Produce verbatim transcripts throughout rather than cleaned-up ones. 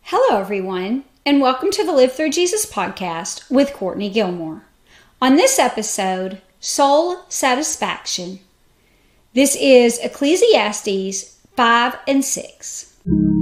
Hello, everyone, and welcome to the Live Through Jesus podcast with Courtney Gilmore. On this episode, Soul Satisfaction. This is Ecclesiastes five and six.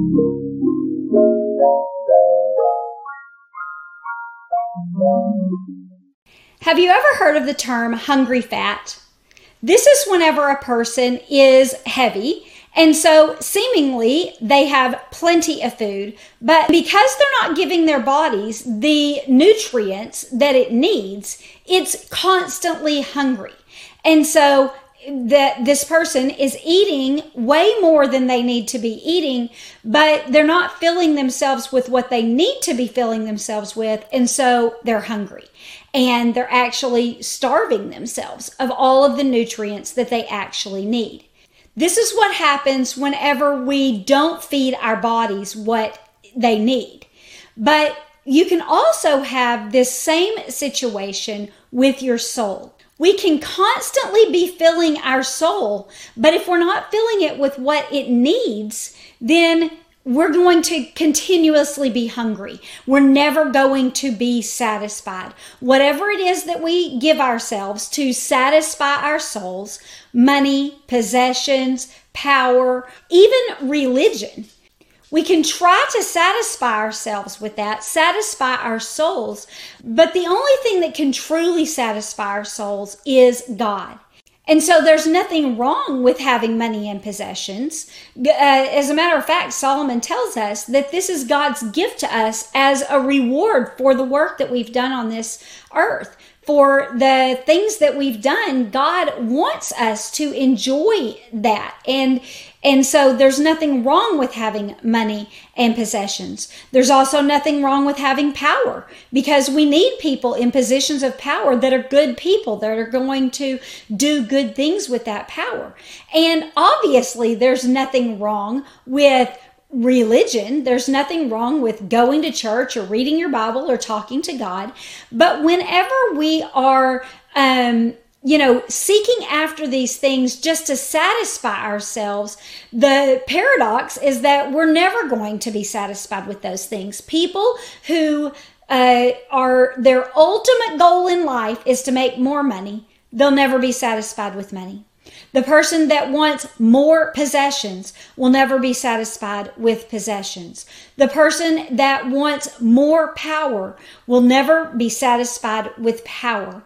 Have you ever heard of the term hungry fat? This is whenever a person is heavy, and so seemingly they have plenty of food, but because they're not giving their bodies the nutrients that it needs, it's constantly hungry. And so that this person is eating way more than they need to be eating, but they're not filling themselves with what they need to be filling themselves with, and so they're hungry. And they're actually starving themselves of all of the nutrients that they actually need. This is what happens whenever we don't feed our bodies what they need. But you can also have this same situation with your soul. We can constantly be filling our soul, but if we're not filling it with what it needs, then we're going to continuously be hungry. We're never going to be satisfied. Whatever it is that we give ourselves to satisfy our souls, money, possessions, power, even religion, we can try to satisfy ourselves with that, satisfy our souls, but the only thing that can truly satisfy our souls is God. And so there's nothing wrong with having money and possessions. Uh, as a matter of fact, Solomon tells us that this is God's gift to us as a reward for the work that we've done on this earth. For the things that we've done, God wants us to enjoy that. And And so there's nothing wrong with having money and possessions. There's also nothing wrong with having power, because we need people in positions of power that are good people, that are going to do good things with that power. And obviously there's nothing wrong with religion. There's nothing wrong with going to church or reading your Bible or talking to God. But whenever we are, um, you know, seeking after these things just to satisfy ourselves, the paradox is that we're never going to be satisfied with those things. People who uh, are, their ultimate goal in life is to make more money, they'll never be satisfied with money. The person that wants more possessions will never be satisfied with possessions. The person that wants more power will never be satisfied with power.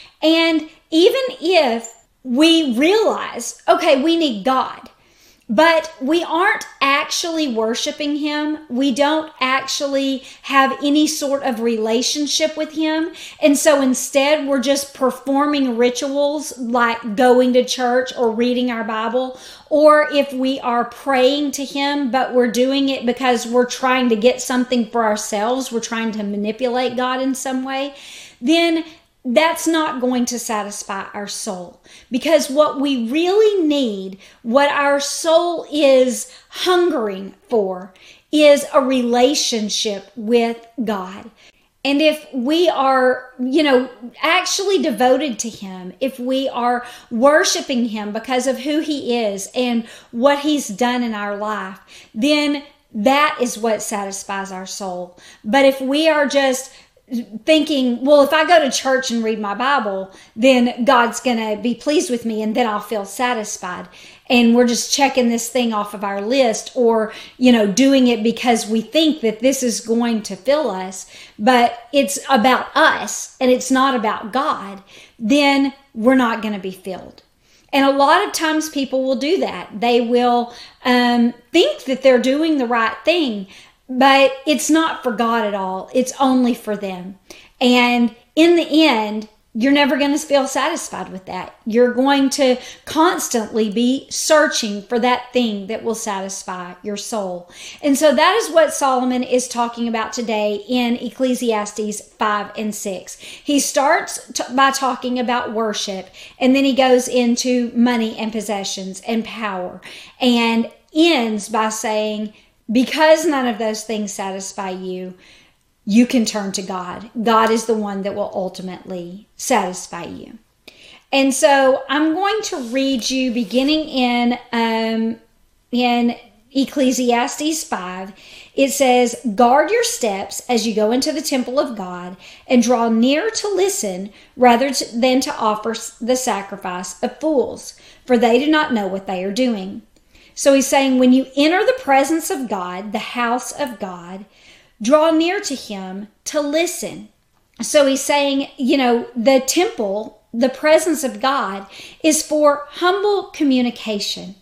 And even if we realize, okay, we need God, but we aren't actually worshiping Him, we don't actually have any sort of relationship with Him, and so instead we're just performing rituals like going to church or reading our Bible, or if we are praying to Him, but we're doing it because we're trying to get something for ourselves, we're trying to manipulate God in some way, then that's not going to satisfy our soul, because what we really need, what our soul is hungering for, is a relationship with God. And if we are, you know, actually devoted to Him, if we are worshiping Him because of who He is and what He's done in our life, then that is what satisfies our soul. But if we are just thinking, well, if I go to church and read my Bible, then God's going to be pleased with me and then I'll feel satisfied. And we're just checking this thing off of our list, or, you know, doing it because we think that this is going to fill us, but it's about us and it's not about God, then we're not going to be filled. And a lot of times people will do that. They will um, think that they're doing the right thing, but it's not for God at all. It's only for them. And in the end, you're never going to feel satisfied with that. You're going to constantly be searching for that thing that will satisfy your soul. And so that is what Solomon is talking about today in Ecclesiastes five and six. He starts t- by talking about worship, and then he goes into money and possessions and power, and ends by saying, because none of those things satisfy you, you can turn to God. God is the one that will ultimately satisfy you. And so I'm going to read you beginning in um, in Ecclesiastes five, It says, guard your steps as you go into the temple of God and draw near to listen rather to, than to offer the sacrifice of fools, for they do not know what they are doing. So he's saying when you enter the presence of God, the house of God, draw near to him to listen. So he's saying, you know, the temple, the presence of God, is for humble communication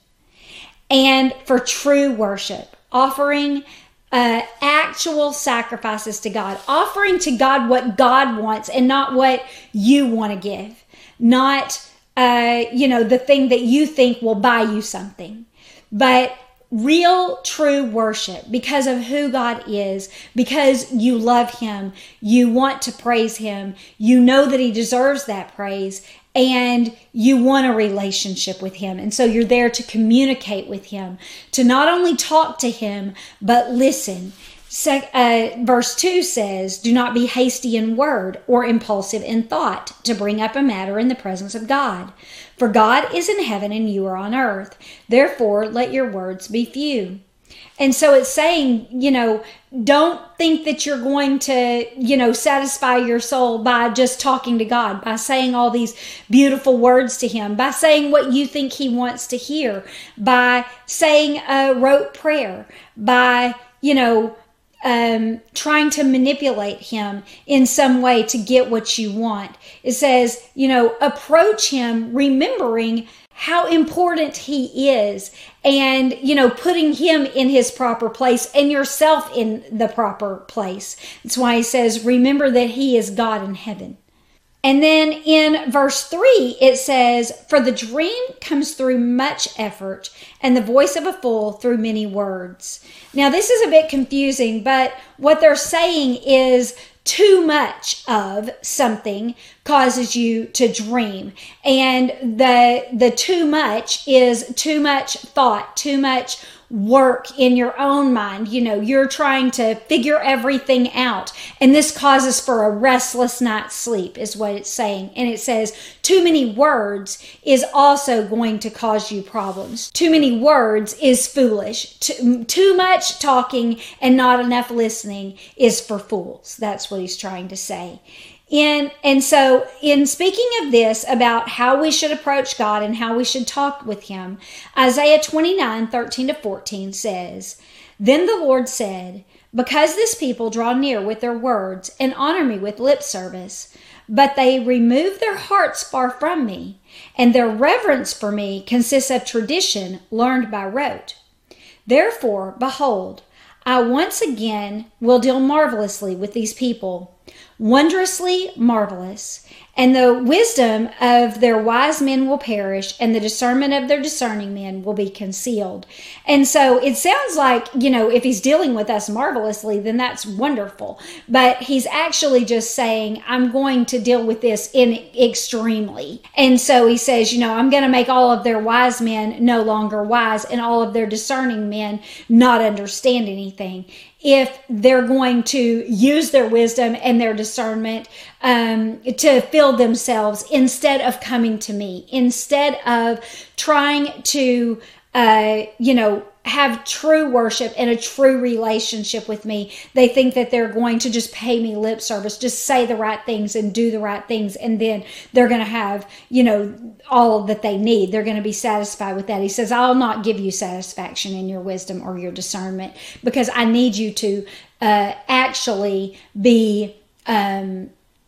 and for true worship, offering uh, actual sacrifices to God, offering to God what God wants and not what you want to give, not, uh, you know, the thing that you think will buy you something, but real, true worship because of who God is, because you love him, you want to praise him, you know that he deserves that praise, and you want a relationship with him. And so you're there to communicate with him, to not only talk to him, but listen. Se- uh, verse two says, do not be hasty in word or impulsive in thought to bring up a matter in the presence of God. For God is in heaven and you are on earth. Therefore, let your words be few. And so it's saying, you know, don't think that you're going to, you know, satisfy your soul by just talking to God, by saying all these beautiful words to him, by saying what you think he wants to hear, by saying a rote prayer, by, you know, Um, trying to manipulate him in some way to get what you want. It says, you know, approach him remembering how important he is and, you know, putting him in his proper place and yourself in the proper place. That's why he says, remember that he is God in heaven. And then in verse three, it says, for the dream comes through much effort and the voice of a fool through many words. Now, this is a bit confusing, but what they're saying is too much of something causes you to dream. And the, the too much is too much thought, too much work in your own mind. You know, you're trying to figure everything out. And this causes for a restless night's sleep is what it's saying. And it says too many words is also going to cause you problems. Too many words is foolish. Too, too much talking and not enough listening is for fools. That's what he's trying to say. In, and so in speaking of this, about how we should approach God and how we should talk with him, Isaiah twenty-nine, thirteen to fourteen says, then the Lord said, because this people draw near with their words and honor me with lip service, but they remove their hearts far from me, and their reverence for me consists of tradition learned by rote. Therefore, behold, I once again will deal marvelously with these people, wondrously marvelous, and the wisdom of their wise men will perish, and the discernment of their discerning men will be concealed. And so it sounds like, you know, if he's dealing with us marvelously, then that's wonderful. But he's actually just saying, I'm going to deal with this in extremely. And so he says, you know, I'm going to make all of their wise men no longer wise, and all of their discerning men not understand anything, if they're going to use their wisdom and their discernment um, to fill themselves instead of coming to me, instead of trying to, uh, you know, have true worship and a true relationship with me. They think that they're going to just pay me lip service, just say the right things and do the right things, and then they're going to have, you know, all that they need. They're going to be satisfied with that. He says, I'll not give you satisfaction in your wisdom or your discernment, because I need you to uh, actually be um,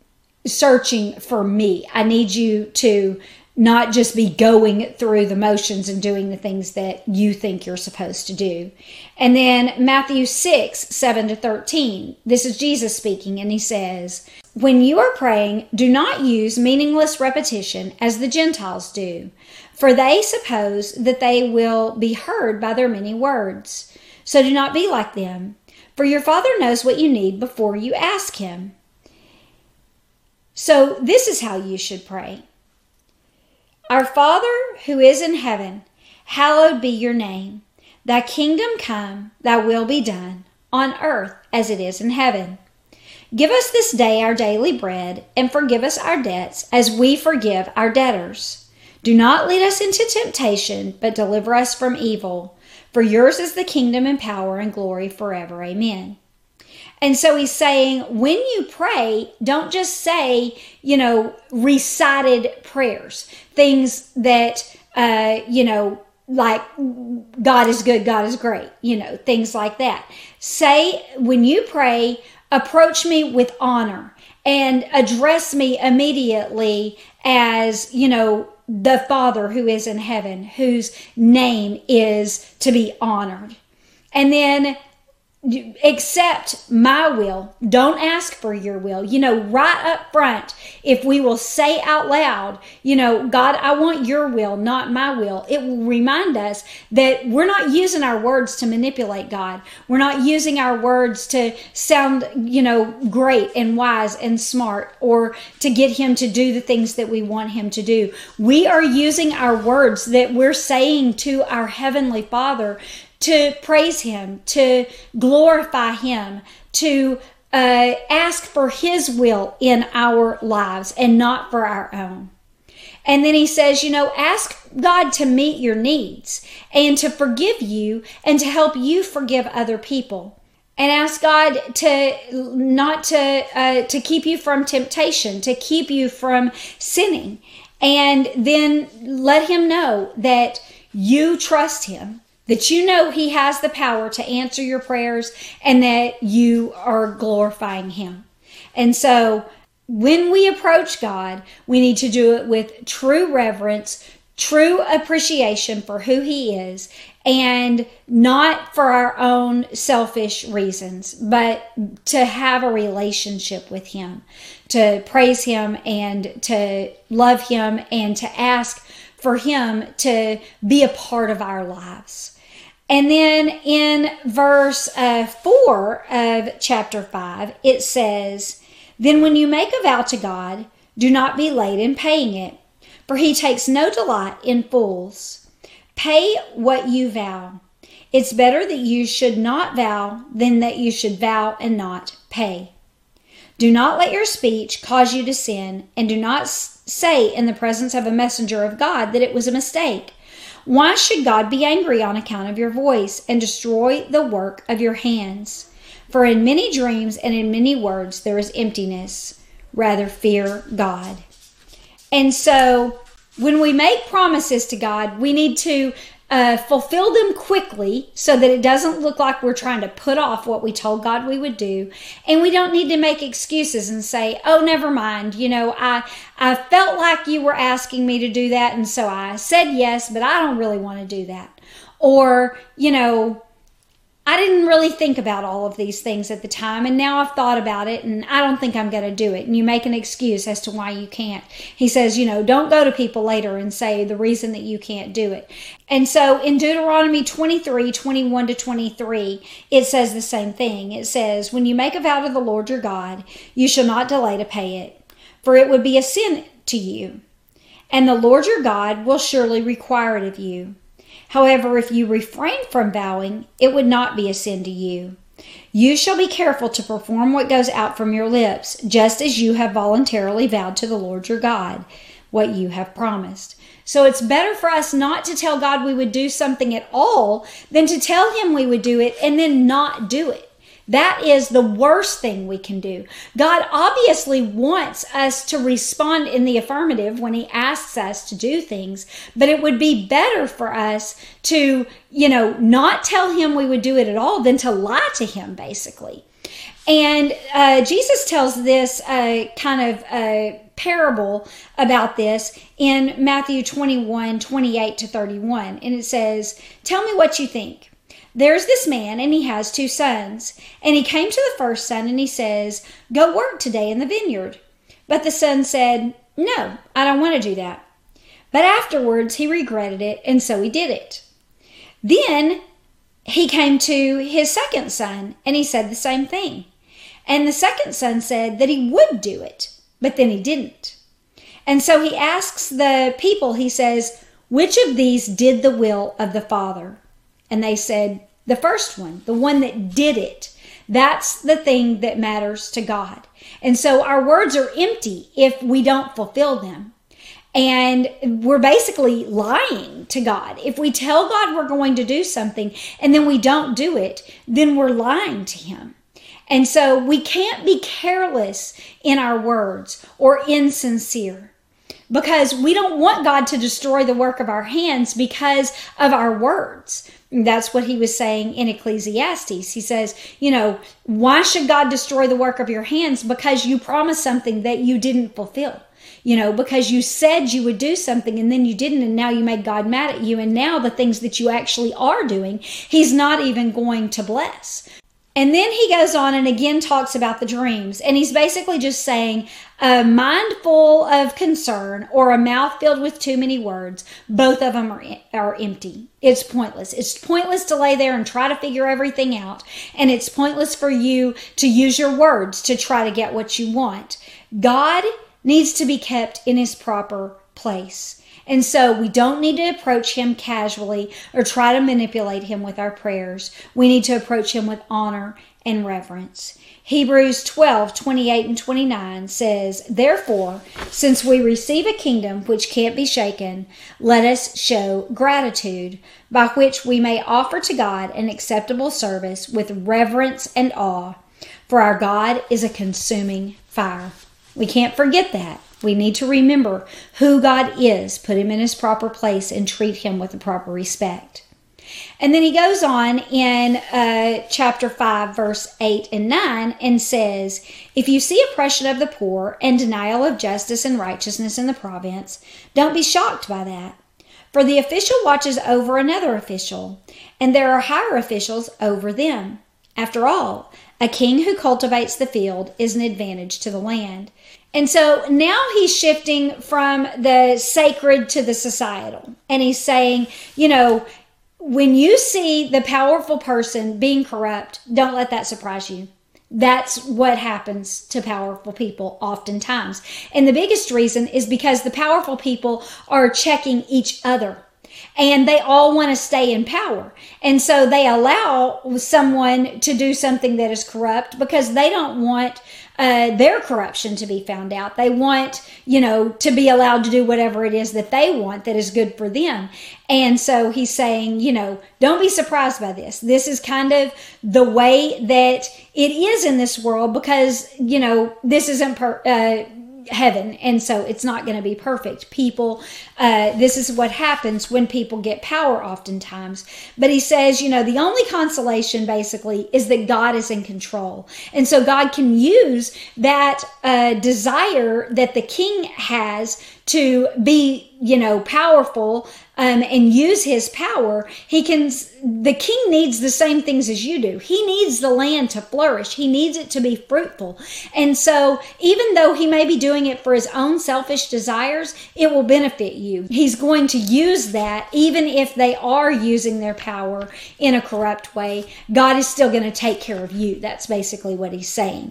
searching for me. I need you to not just be going through the motions and doing the things that you think you're supposed to do. And then Matthew six, seven to thirteen, this is Jesus speaking, and he says, when you are praying, do not use meaningless repetition as the Gentiles do, for they suppose that they will be heard by their many words. So do not be like them, for your Father knows what you need before you ask him. So this is how you should pray. Our Father who is in heaven, hallowed be your name. Thy kingdom come, thy will be done, on earth as it is in heaven. Give us this day our daily bread, and forgive us our debts as we forgive our debtors. Do not lead us into temptation, but deliver us from evil. For yours is the kingdom and power and glory forever. Amen. And so he's saying, when you pray, don't just say, you know, recited prayers, things that, uh, you know, like God is good, God is great, you know, things like that. Say, when you pray, approach me with honor and address me immediately as, you know, the Father who is in heaven, whose name is to be honored. And then accept my will. Don't ask for your will. You know, right up front, if we will say out loud, you know, God, I want your will, not my will, it will remind us that we're not using our words to manipulate God. We're not using our words to sound, you know, great and wise and smart, or to get him to do the things that we want him to do. We are using our words that we're saying to our Heavenly Father to praise him, to glorify him, to uh, ask for his will in our lives and not for our own. And then he says, you know, ask God to meet your needs and to forgive you and to help you forgive other people. And ask God to not to uh, to keep you from temptation, to keep you from sinning. And then let him know that you trust him, that you know he has the power to answer your prayers, and that you are glorifying him. And so when we approach God, we need to do it with true reverence, true appreciation for who he is, and not for our own selfish reasons, but to have a relationship with him, to praise him and to love him and to ask for him to be a part of our lives. And then in verse uh, four of chapter five, it says, "Then when you make a vow to God, do not be late in paying it, for he takes no delight in fools. Pay what you vow. It's better that you should not vow than that you should vow and not pay. Do not let your speech cause you to sin, and do not say in the presence of a messenger of God that it was a mistake. Why should God be angry on account of your voice and destroy the work of your hands? For in many dreams and in many words there is emptiness. Rather fear God." And so when we make promises to God, we need to uh, fulfill them quickly so that it doesn't look like we're trying to put off what we told God we would do. And we don't need to make excuses and say, oh, never mind. You know, I, I felt like you were asking me to do that, and so I said yes, but I don't really want to do that. Or, you know, I didn't really think about all of these things at the time, and now I've thought about it, and I don't think I'm going to do it. And you make an excuse as to why you can't. He says, you know, don't go to people later and say the reason that you can't do it. And so in Deuteronomy twenty-three, twenty-one to twenty-three, it says the same thing. It says, "When you make a vow to the Lord your God, you shall not delay to pay it, for it would be a sin to you. And the Lord your God will surely require it of you. However, if you refrain from vowing, it would not be a sin to you. You shall be careful to perform what goes out from your lips, just as you have voluntarily vowed to the Lord your God, what you have promised." So it's better for us not to tell God we would do something at all than to tell him we would do it and then not do it. That is the worst thing we can do. God obviously wants us to respond in the affirmative when he asks us to do things, but it would be better for us to, you know, not tell him we would do it at all than to lie to him, basically. And uh, Jesus tells this uh, kind of uh, parable about this in Matthew twenty-one, twenty-eight to thirty-one. And it says, "Tell me what you think. There's this man, and he has two sons. And he came to the first son, and he says, 'Go work today in the vineyard.' But the son said, 'No, I don't want to do that.' But afterwards he regretted it, and so he did it. Then he came to his second son, and he said the same thing. And the second son said that he would do it, but then he didn't. And so he asks the people, he says, 'Which of these did the will of the Father?' And they said, 'The first one, the one that did it.' That's the thing that matters to God. And so our words are empty if we don't fulfill them. And we're basically lying to God. If we tell God we're going to do something and then we don't do it, then we're lying to him. And so we can't be careless in our words or insincere, because we don't want God to destroy the work of our hands because of our words. That's what he was saying in Ecclesiastes. He says, you know, why should God destroy the work of your hands? Because you promised something that you didn't fulfill. You know, because you said you would do something and then you didn't, and now you made God mad at you. And now the things that you actually are doing, he's not even going to bless. And then he goes on and again talks about the dreams. And he's basically just saying a mind full of concern or a mouth filled with too many words, both of them are, are empty. It's pointless. It's pointless to lay there and try to figure everything out. And it's pointless for you to use your words to try to get what you want. God needs to be kept in his proper place. And so we don't need to approach him casually or try to manipulate him with our prayers. We need to approach him with honor and reverence. Hebrews twelve, twenty-eight and twenty-nine says, therefore, since we receive a kingdom which can't be shaken, let us show gratitude, by which we may offer to God an acceptable service with reverence and awe. For our God is a consuming fire. We can't forget that. We need to remember who God is, put him in his proper place, and treat him with the proper respect. And then he goes on in uh, chapter five, verse eight and nine, and says, if you see oppression of the poor and denial of justice and righteousness in the province, don't be shocked by that. For the official watches over another official, and there are higher officials over them. After all, a king who cultivates the field is an advantage to the land. And so now he's shifting from the sacred to the societal. And he's saying, you know, when you see the powerful person being corrupt, don't let that surprise you. That's what happens to powerful people oftentimes. And the biggest reason is because the powerful people are checking each other. And they all want to stay in power. And so they allow someone to do something that is corrupt because they don't want uh, their corruption to be found out. They want, you know, to be allowed to do whatever it is that they want that is good for them. And so he's saying, you know, don't be surprised by this. This is kind of the way that it is in this world because, you know, this isn't per, uh, heaven, and so it's not going to be perfect. People, uh, this is what happens when people get power oftentimes. But he says, you know, the only consolation basically is that God is in control. And so God can use that uh, desire that the king has to be, you know, powerful um, and use his power. He can, the king needs the same things as you do. He needs the land to flourish. He needs it to be fruitful. And so even though he may be doing it for his own selfish desires, it will benefit you. He's going to use that even if they are using their power in a corrupt way. God is still going to take care of you. That's basically what he's saying.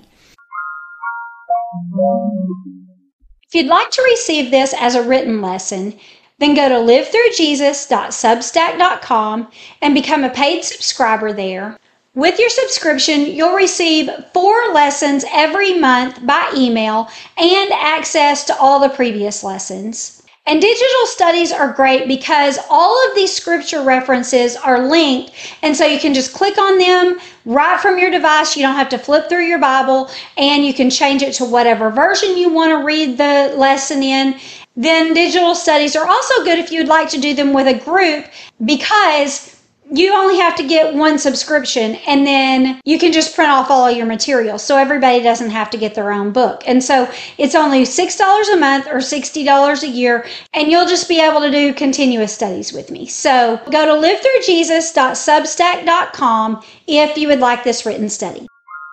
If you'd like to receive this as a written lesson, then go to live through jesus dot substack dot com and become a paid subscriber there. With your subscription, you'll receive four lessons every month by email and access to all the previous lessons. And digital studies are great because all of these scripture references are linked, and so you can just click on them right from your device. You don't have to flip through your Bible, and you can change it to whatever version you want to read the lesson in. Then digital studies are also good if you'd like to do them with a group, because you only have to get one subscription and then you can just print off all of your material, so everybody doesn't have to get their own book. And so it's only six dollars a month or sixty dollars a year, and you'll just be able to do continuous studies with me. So go to live through jesus dot substack dot com if you would like this written study.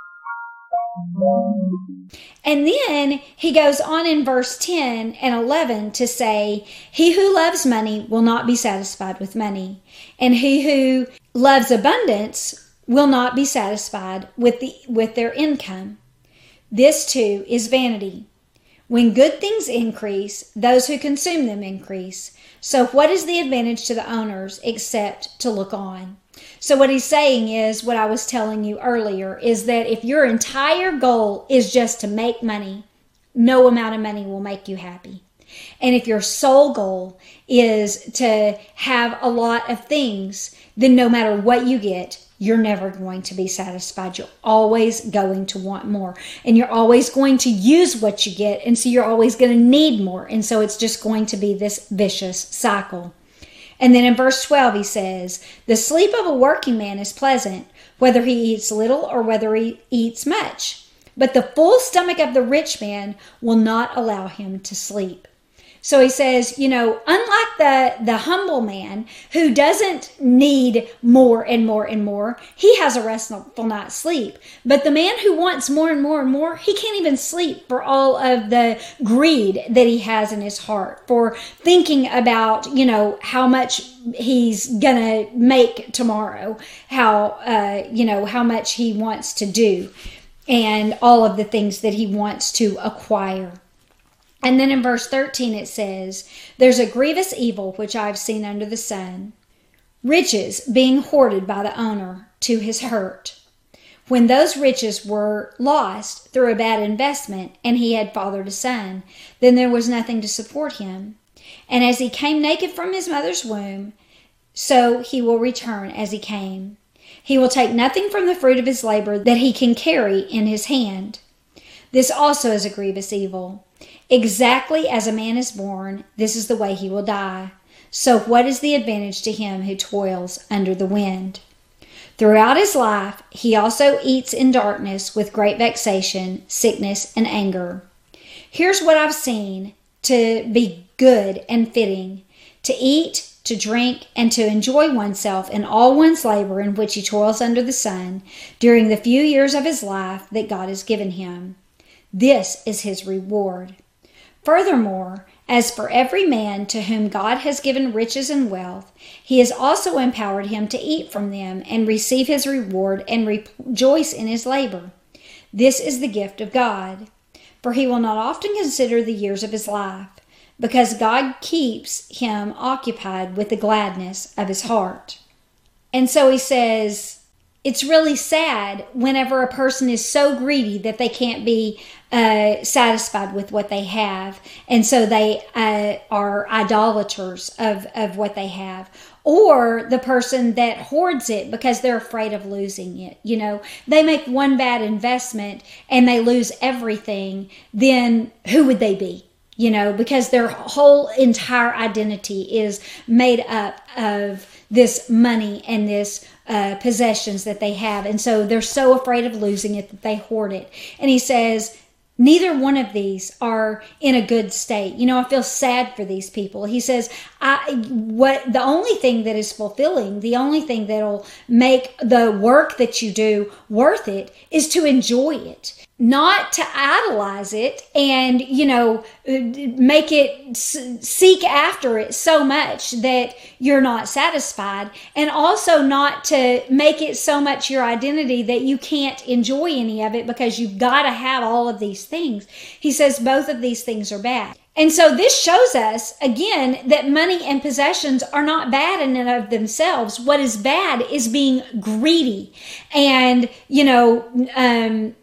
And then he goes on in verse ten and eleven to say, he who loves money will not be satisfied with money, and he who loves abundance will not be satisfied with the with their income. This too is vanity. When good things increase, those who consume them increase. So what is the advantage to the owners except to look on? So what he's saying is, what I was telling you earlier, is that if your entire goal is just to make money, no amount of money will make you happy. And if your sole goal is to have a lot of things, then no matter what you get, you're never going to be satisfied. You're always going to want more. And you're always going to use what you get. And so you're always going to need more. And so it's just going to be this vicious cycle. And then in verse twelve, he says, the sleep of a working man is pleasant, whether he eats little or whether he eats much. But the full stomach of the rich man will not allow him to sleep. So he says, you know, unlike the, the humble man who doesn't need more and more and more, he has a restful night's sleep. But the man who wants more and more and more, he can't even sleep for all of the greed that he has in his heart, for thinking about, you know, how much he's gonna make tomorrow, how, uh, you know, how much he wants to do, and all of the things that he wants to acquire. And then in verse thirteen it says, there's a grievous evil which I've seen under the sun, riches being hoarded by the owner to his hurt. When those riches were lost through a bad investment and he had fathered a son, then there was nothing to support him. And as he came naked from his mother's womb, so he will return as he came. He will take nothing from the fruit of his labor that he can carry in his hand. This also is a grievous evil. Exactly as a man is born, this is the way he will die. So what is the advantage to him who toils under the wind? Throughout his life, he also eats in darkness with great vexation, sickness, and anger. Here's what I've seen to be good and fitting, to eat, to drink, and to enjoy oneself in all one's labor in which he toils under the sun during the few years of his life that God has given him. This is his reward. Furthermore, as for every man to whom God has given riches and wealth, he has also empowered him to eat from them and receive his reward and rejoice in his labor. This is the gift of God. For he will not often consider the years of his life, because God keeps him occupied with the gladness of his heart. And so he says, it's really sad whenever a person is so greedy that they can't be uh, satisfied with what they have. And so they uh, are idolaters of, of what they have. Or the person that hoards it because they're afraid of losing it. You know, they make one bad investment and they lose everything. Then who would they be? You know, because their whole entire identity is made up of this money and this uh, possessions that they have. And so they're so afraid of losing it that they hoard it. And he says, neither one of these are in a good state. You know, I feel sad for these people. He says, I, what the only thing that is fulfilling, the only thing that'll make the work that you do worth it is to enjoy it. Not to idolize it and, you know, make it seek after it so much that you're not satisfied, and also not to make it so much your identity that you can't enjoy any of it because you've got to have all of these things. He says both of these things are bad. And so this shows us, again, that money and possessions are not bad in and of themselves. What is bad is being greedy and, you know, um,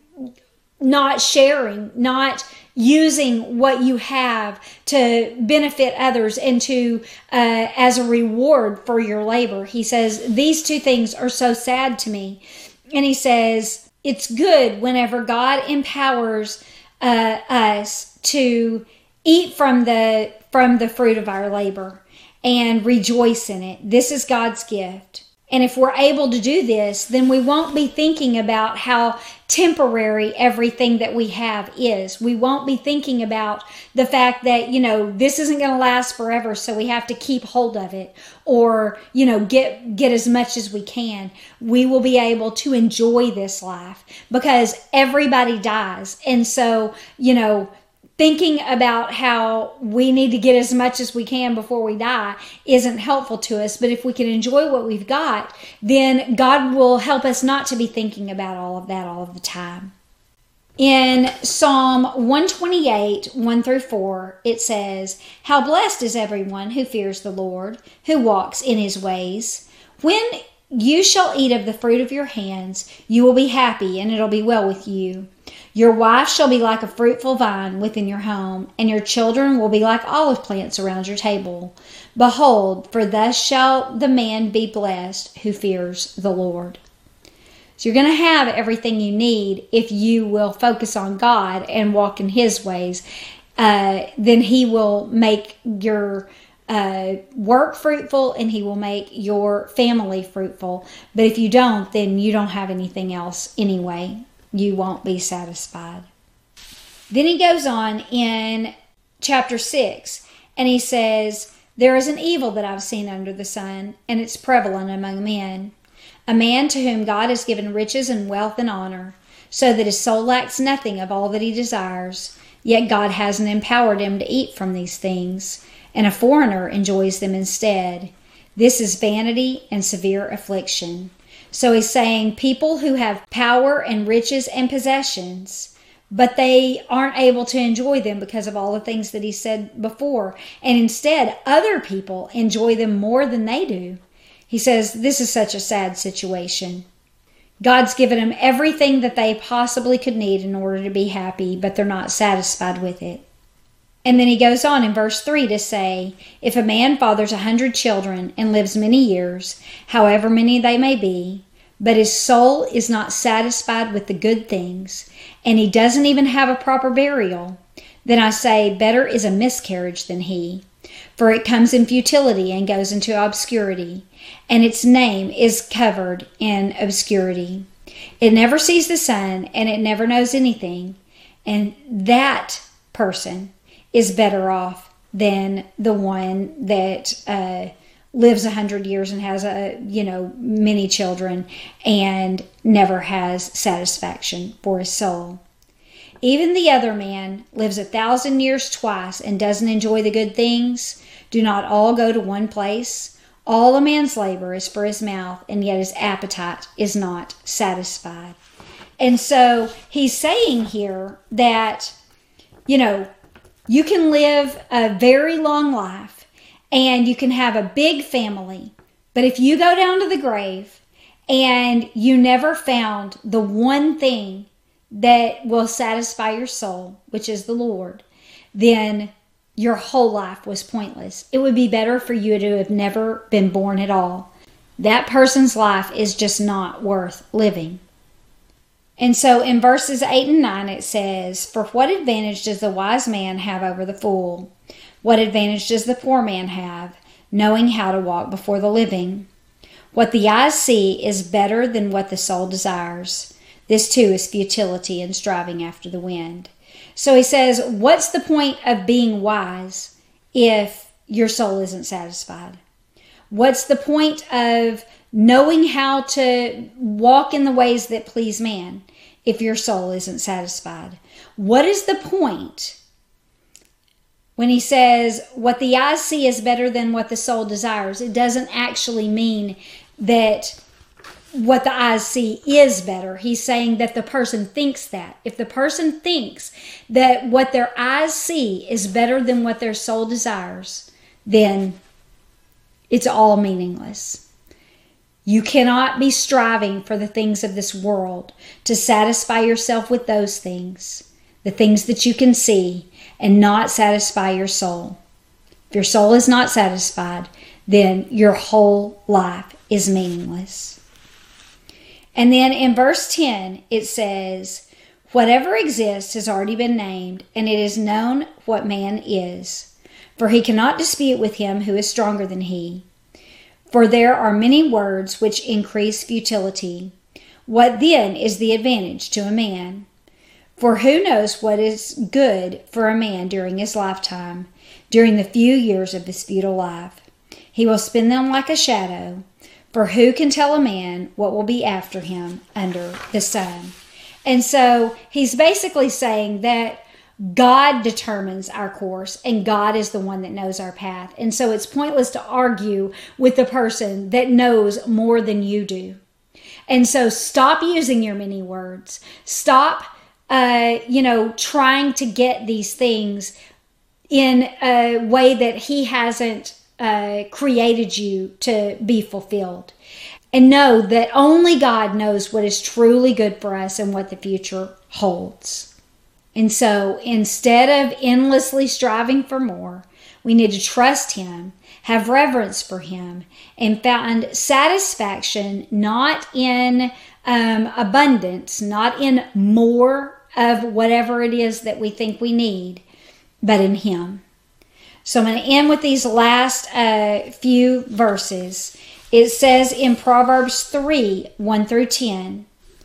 not sharing, not using what you have to benefit others and to uh, as a reward for your labor. He says, these two things are so sad to me. And he says, it's good whenever God empowers uh, us to eat from the from the fruit of our labor and rejoice in it. This is God's gift. And if we're able to do this, then we won't be thinking about how temporary everything that we have is. We won't be thinking about the fact that, you know, this isn't going to last forever, so we have to keep hold of it, or, you know, get get as much as we can. We will be able to enjoy this life because everybody dies. And so, you know, thinking about how we need to get as much as we can before we die isn't helpful to us. But if we can enjoy what we've got, then God will help us not to be thinking about all of that all of the time. In Psalm one twenty-eight, one through four, it says, how blessed is everyone who fears the Lord, who walks in his ways. When you shall eat of the fruit of your hands, you will be happy, and it'll be well with you. Your wife shall be like a fruitful vine within your home, and your children will be like olive plants around your table. Behold, for thus shall the man be blessed who fears the Lord. So you're going to have everything you need if you will focus on God and walk in His ways. Uh, then He will make your uh, work fruitful, and He will make your family fruitful. But if you don't, then you don't have anything else anyway. You won't be satisfied. Then he goes on in chapter six, and he says, there is an evil that I've seen under the sun, and it's prevalent among men. A man to whom God has given riches and wealth and honor, so that his soul lacks nothing of all that he desires. Yet God hasn't empowered him to eat from these things, and a foreigner enjoys them instead. This is vanity and severe affliction. So he's saying people who have power and riches and possessions, but they aren't able to enjoy them because of all the things that he said before. And instead, other people enjoy them more than they do. He says this is such a sad situation. God's given them everything that they possibly could need in order to be happy, but they're not satisfied with it. And then he goes on in verse three to say, if a man fathers a hundred children and lives many years, however many they may be, but his soul is not satisfied with the good things, and he doesn't even have a proper burial, then I say, better is a miscarriage than he. For it comes in futility and goes into obscurity, and its name is covered in obscurity. It never sees the sun, and it never knows anything, and that person is better off than the one that uh, lives a hundred years and has a you know many children and never has satisfaction for his soul. Even the other man lives a thousand years twice and doesn't enjoy the good things. Do not all go to one place? All a man's labor is for his mouth, and yet his appetite is not satisfied. And so he's saying here that, you know, you can live a very long life and you can have a big family. But if you go down to the grave and you never found the one thing that will satisfy your soul, which is the Lord, then your whole life was pointless. It would be better for you to have never been born at all. That person's life is just not worth living. And so in verses eight and nine it says, for what advantage does the wise man have over the fool? What advantage does the poor man have, knowing how to walk before the living? What the eyes see is better than what the soul desires. This too is futility and striving after the wind. So he says, what's the point of being wise if your soul isn't satisfied? What's the point of knowing how to walk in the ways that please man if your soul isn't satisfied? What is the point when he says what the eyes see is better than what the soul desires? It doesn't actually mean that what the eyes see is better. He's saying that the person thinks that. If the person thinks that what their eyes see is better than what their soul desires, then it's all meaningless. You cannot be striving for the things of this world to satisfy yourself with those things, the things that you can see, and not satisfy your soul. If your soul is not satisfied, then your whole life is meaningless. And then in verse ten, it says, whatever exists has already been named, and it is known what man is. For he cannot dispute with him who is stronger than he. For there are many words which increase futility. What then is the advantage to a man? For who knows what is good for a man during his lifetime, during the few years of his futile life? He will spend them like a shadow. For who can tell a man what will be after him under the sun? And so he's basically saying that God determines our course, and God is the one that knows our path. And so it's pointless to argue with the person that knows more than you do. And so stop using your many words. Stop, uh, you know, trying to get these things in a way that he hasn't uh, created you to be fulfilled. And know that only God knows what is truly good for us and what the future holds. And so instead of endlessly striving for more, we need to trust Him, have reverence for Him, and find satisfaction not in um, abundance, not in more of whatever it is that we think we need, but in Him. So I'm going to end with these last uh, few verses. It says in Proverbs three, one through ten,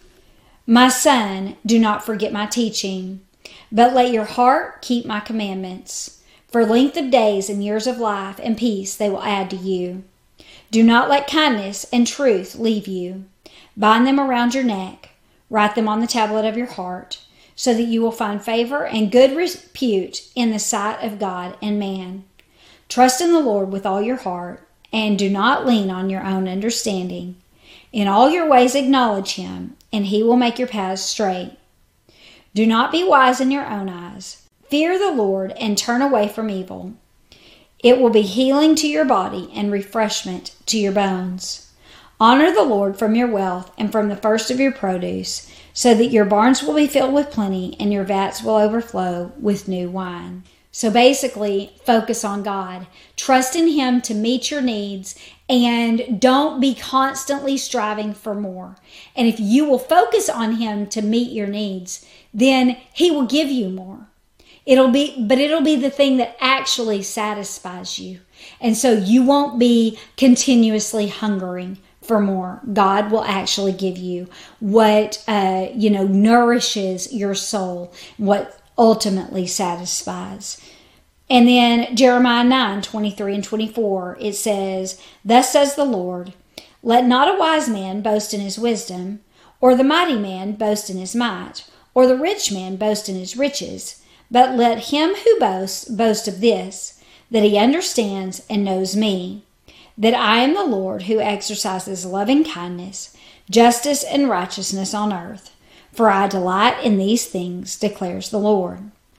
"My son, do not forget my teaching, but let your heart keep my commandments. For length of days and years of life and peace they will add to you. Do not let kindness and truth leave you. Bind them around your neck. Write them on the tablet of your heart, so that you will find favor and good repute in the sight of God and man. Trust in the Lord with all your heart, and do not lean on your own understanding. In all your ways acknowledge Him, and He will make your paths straight. Do not be wise in your own eyes. Fear the Lord and turn away from evil. It will be healing to your body and refreshment to your bones. Honor the Lord from your wealth and from the first of your produce, so that your barns will be filled with plenty and your vats will overflow with new wine." So basically, focus on God. Trust in Him to meet your needs, and don't be constantly striving for more. And if you will focus on Him to meet your needs, then He will give you more. It'll be, but it'll be the thing that actually satisfies you. And so you won't be continuously hungering for more. God will actually give you what, uh, you know, nourishes your soul, what ultimately satisfies. And then Jeremiah nine, twenty-three and twenty-four, it says, "Thus says the Lord, let not a wise man boast in his wisdom, or the mighty man boast in his might, or the rich man boast in his riches, but let him who boasts boast of this, that he understands and knows me, that I am the Lord who exercises loving kindness, justice, and righteousness on earth. For I delight in these things, declares the Lord."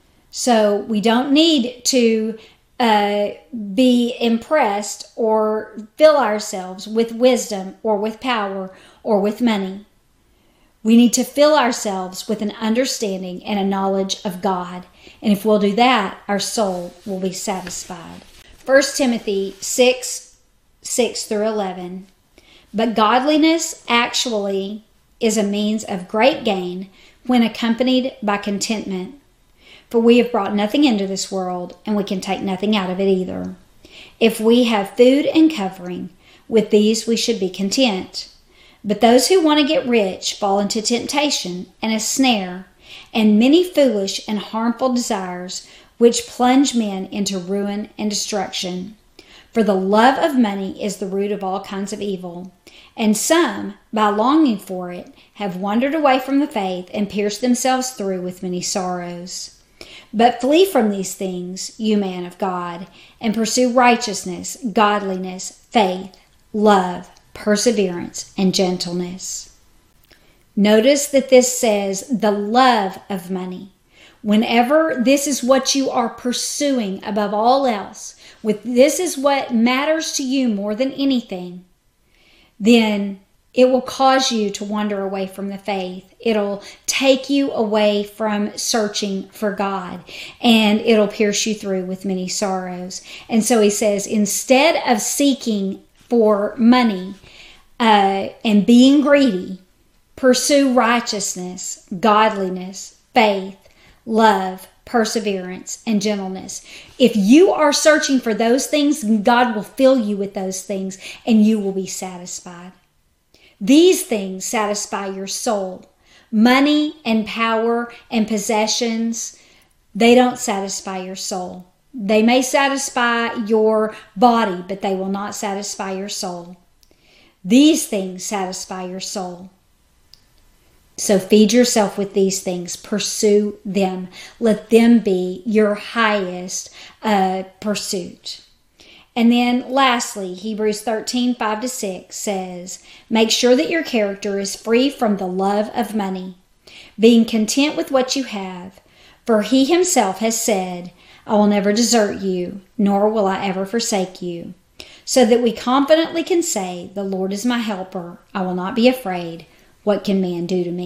So we don't need to uh, be impressed or fill ourselves with wisdom or with power or with money. We need to fill ourselves with an understanding and a knowledge of God. And if we'll do that, our soul will be satisfied. First Timothy six, six through eleven. "But godliness actually is a means of great gain when accompanied by contentment. For we have brought nothing into this world, and we can take nothing out of it either. If we have food and covering, with these we should be content. But those who want to get rich fall into temptation and a snare, and many foolish and harmful desires, which plunge men into ruin and destruction. For the love of money is the root of all kinds of evil. And some, by longing for it, have wandered away from the faith and pierced themselves through with many sorrows. But flee from these things, you man of God, and pursue righteousness, godliness, faith, love, perseverance, and gentleness." Notice that this says the love of money. Whenever this is what you are pursuing above all else, with this is what matters to you more than anything, then it will cause you to wander away from the faith. It'll take you away from searching for God, and it'll pierce you through with many sorrows. And so he says, instead of seeking for money uh, and being greedy, pursue righteousness, godliness, faith, love, perseverance, and gentleness. If you are searching for those things, God will fill you with those things, and you will be satisfied. These things satisfy your soul. Money and power and possessions, they don't satisfy your soul. They may satisfy your body, but they will not satisfy your soul. These things satisfy your soul. So feed yourself with these things. Pursue them. Let them be your highest uh, pursuit. And then lastly, Hebrews thirteen, five to six says, "Make sure that your character is free from the love of money, being content with what you have. For he himself has said, I will never desert you, nor will I ever forsake you. So that we confidently can say, the Lord is my helper. I will not be afraid. What can man do to me?"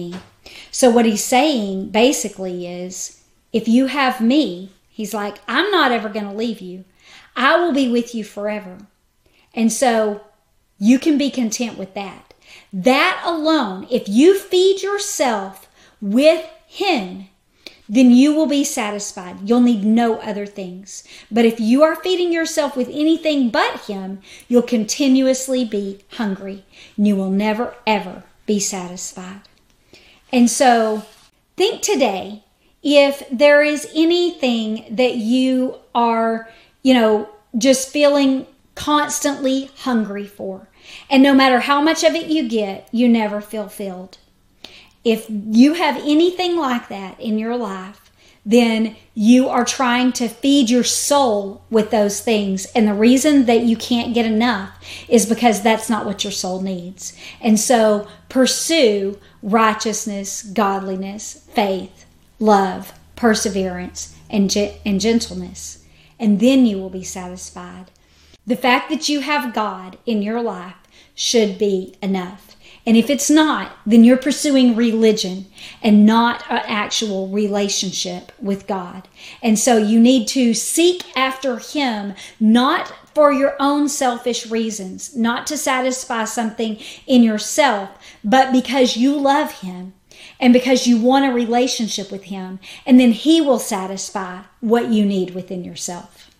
So what he's saying basically is, if you have me, he's like, I'm not ever going to leave you. I will be with you forever. And so you can be content with that. That alone, if you feed yourself with him, then you will be satisfied. You'll need no other things. But if you are feeding yourself with anything but him, you'll continuously be hungry. And you will never, ever be satisfied. And so think today, if there is anything that you are, you know, just feeling constantly hungry for, and no matter how much of it you get, you never feel filled. If you have anything like that in your life, then you are trying to feed your soul with those things. And the reason that you can't get enough is because that's not what your soul needs. And so pursue righteousness, godliness, faith, love, perseverance, and, ge- and gentleness. And then you will be satisfied. The fact that you have God in your life should be enough. And if it's not, then you're pursuing religion and not an actual relationship with God. And so you need to seek after him, not for your own selfish reasons, not to satisfy something in yourself, but because you love him and because you want a relationship with him. And then he will satisfy what you need within yourself.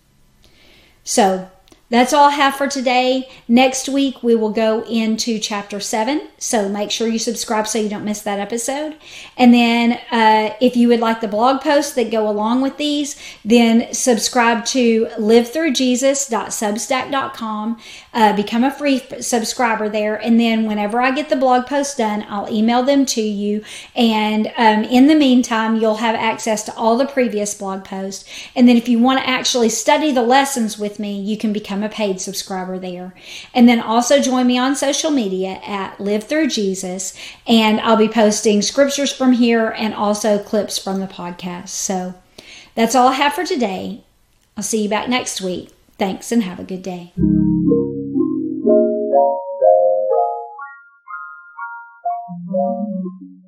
So that's all I have for today. Next week, we will go into chapter seven. So make sure you subscribe so you don't miss that episode. And then uh, if you would like the blog posts that go along with these, then subscribe to live through jesus dot substack dot com. Uh, become a free subscriber there. And then whenever I get the blog posts done, I'll email them to you. And um, in the meantime, you'll have access to all the previous blog posts. And then if you want to actually study the lessons with me, you can become a paid subscriber there. And then also join me on social media at Live Through Jesus, and I'll be posting scriptures from here and also clips from the podcast. So that's all I have for today. I'll see you back next week. Thanks and have a good day. Thank you.